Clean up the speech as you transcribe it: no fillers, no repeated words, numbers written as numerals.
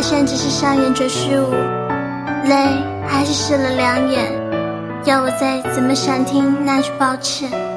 现只是上演着虚无，泪还是湿了两眼，要我再怎么想听那句抱歉。